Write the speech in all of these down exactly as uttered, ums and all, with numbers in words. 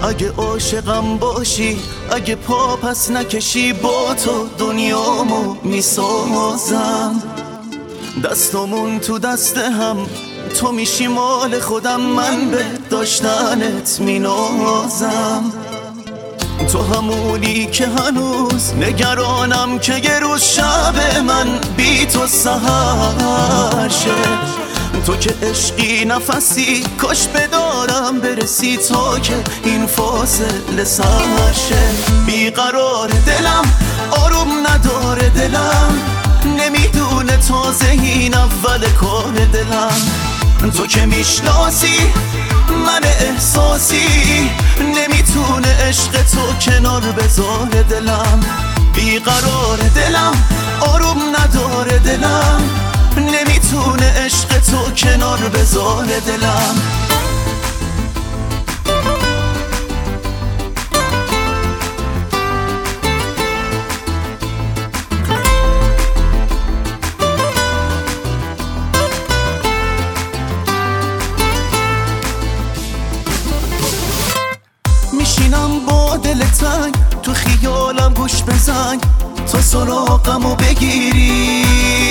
اگه عاشقم باشی، اگه پا پس نکشی، با تو دنیامو میسازم. دستمون تو دست هم، تو میشی مال خودم، من به داشتنت مینازم. تو همونی که هنوز نگرانم که یه روز شب من بی تو سحر شه. تو که عشقی نفسی، کاش بدارم برسی تا که این فاصله سر شه. بیقرار دلم، آروم نداره دلم، نمیدونه تازه این اول کار دلم. تو که میشناسی من احساسی، نمیتونه عشق تو کنار بذاره دلم. بیقرار دلم، آروم نداره دلم، نمیتونه عشق تو کنار بذاره دلم. میشینم با دل تنگ، تو خیالم گوش بزن تا سراغمو بگیری.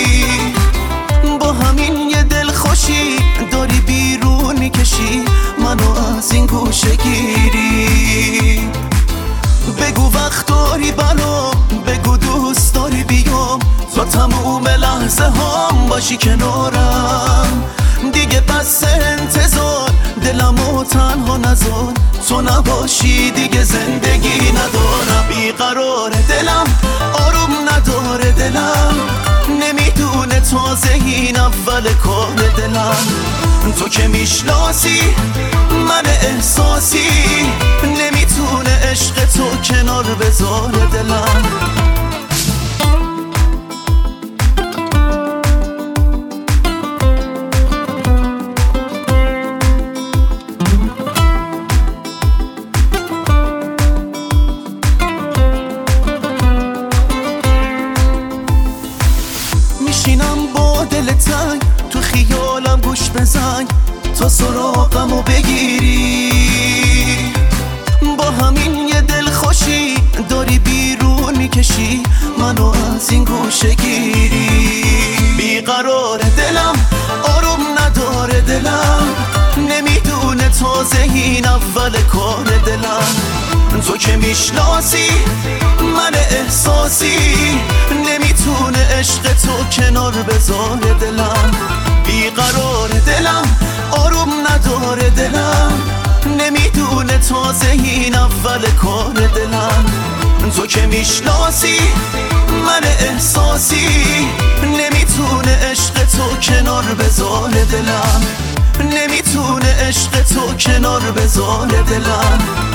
با همین یه دل خوشی داری بیرون میکشی منو از این گوشه گیری. بگو وقت داری برام، بگو دوست داری بیام، تا تموم لحظه هم باشی کنارم. دیگه بس انتظار، دلمو تنها نذار، تو نباشی دیگه زندگی ندارم. بیقرار دلم، آروم نداره دلم، نمیدونه تازه این اول کار دلم. تو که میشناسی من احساسی، نمیتونه عشق تو کنار بذاره دلم. میشینم با دل تنگ، تو خیالم گوش بزن تا سراغمو بگیری. با همین یه دل خوشی داری بیرون میکشی منو از این گوشه گیری. بیقرار دلم، آروم نداره دلم، نمیدونه تازه این اول کار دلم. تو که میشناسی من احساسی، نمیتونه عشق تو کنار بذاره دلم. بیقرار دلم، آروم نداره دلم، نمیدونه تازه این اول کار دلم. تو که میشناسی من احساسی، نمیتونه عشق تو کنار بذاره دلم. نمیتونه عشق تو کنار بذاره دلم.